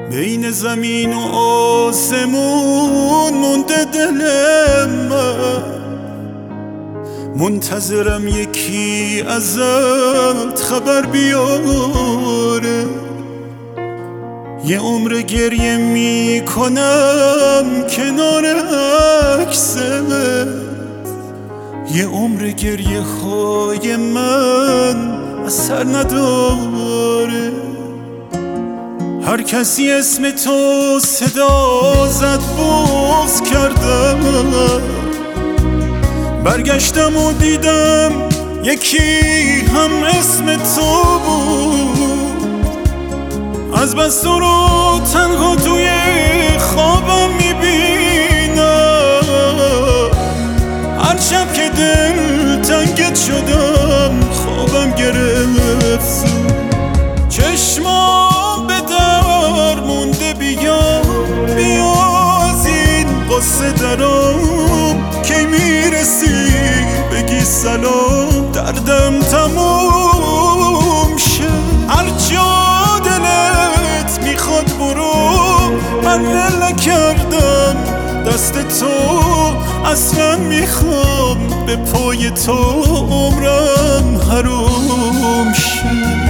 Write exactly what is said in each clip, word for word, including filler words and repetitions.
بین زمین و آسمون مونده دلم من، منتظرم یکی ازت خبر بیاره. یه عمر گریه میکنم کنار عکست، یه عمر گریه های من اثر نداره. هر کسی اسم تو صدا زد بغض کردم، برگشتم و دیدم یکی هم اسم تو بود. از بس تو رو تنها توی خوابم میبینم، هر شب که دل تنگت شدم خوابم گرفت. چشمام به در مونده، بیا بیا از این قصه درام. کی میرسی بگی سلام، دردم تموم شه. هر جا دلت میخواد برو، من ول نکردم دست تو. اصلا میخوام به پای تو عمرم حروم شه.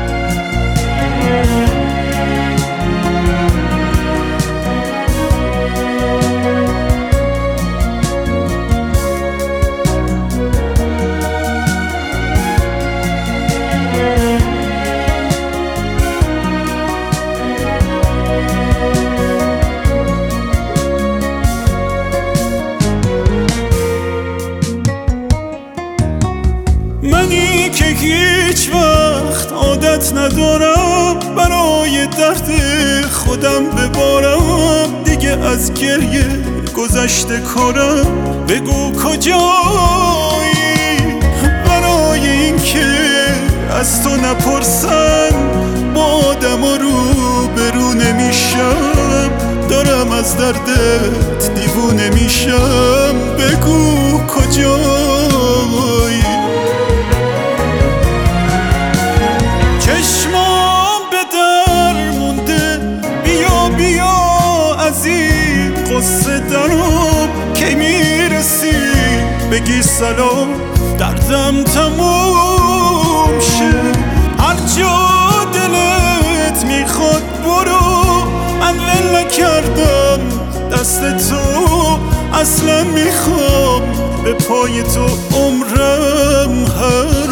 منی که هیچ وقت عادت ندارم برای درد خودم ببارم. دیگه از گریه گذشته کارم، بگو کجایی برای این که از تو نپرسن. با آدم ها رو برو نمیشم، دارم از دردت دیوونه میشم. بگو کجایی. چشمام به در مونده، بیا بیا از این قصه درام. کی میرسی بگی سلام، دردم تموم شه. هر جا دلت میخواد برو، من ول نکردم دست تو. اصلا میخوام به پای تو عمرم هست.